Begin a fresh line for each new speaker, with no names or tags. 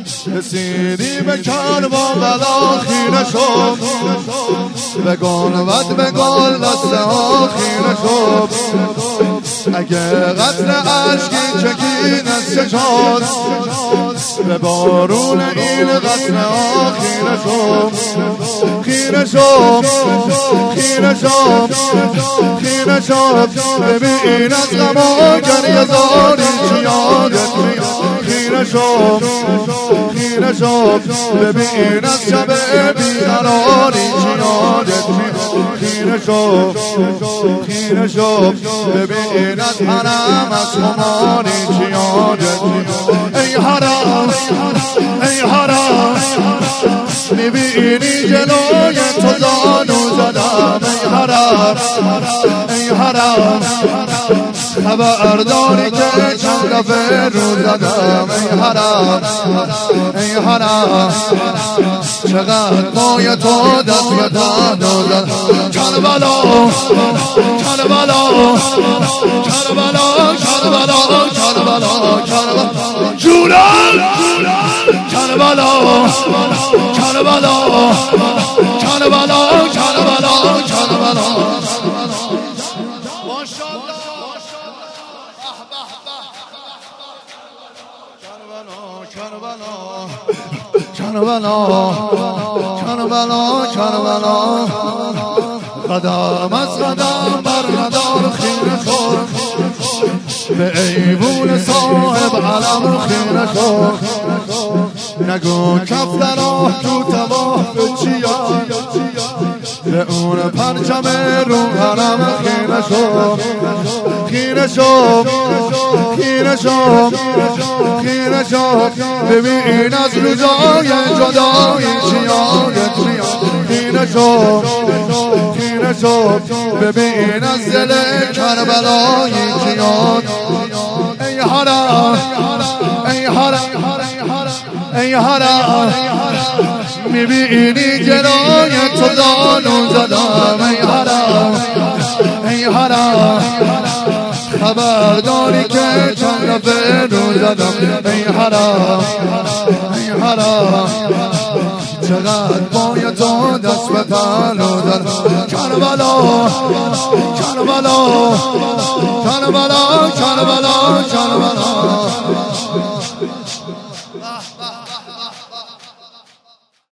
رسیدی به کربلا خیره شد بگل ود بگل دست ها خیره شد اگه قطر عشقی چکید از چشاد به بارون این قطر ها خیره شد خیره شد خیره شد خیره شد ببین از غم و گریه زاری چی یادت میاد خیره شد خیره شد ببین از شب بیقراری چی یادت میاد خیره شد خیره شد ببین از حرم از خماری چی یادت میاد ای حرم ای حرم میبینی جلوی تو زانو زدم ای حرم ای حرم خبرداری که چند دفعه رو زدم ای حرم ای حرم چقدر پای تو دست به تنو زدم کربلا کربلا کربلا کربلا کربلا کربلا جونم کربلا کربلا کربلا کربلا کربلا کربلا کربلا کربلا قدم از قدم بر مدار خیره شد به ایوون صاحب علم خیره شد نگو کف در آه تو تباه به چیا به اون پرچم رو حرم خیره شد خیره شد خیره شد خیره شد ببین از روزای جدایی چی یادت میاد خیره شد خیره شد ببین از دل کربلایی چی یاد ای حرم ای حرم ای حرم میبینی جلوی تو زانو زدم ای حرم ای حرم خبرداری که چند دفعه رو زدم ای حرم ای حرم چقدر پای تو دست به تنو زدم کربلا کربلا کربلا کربلا کربلا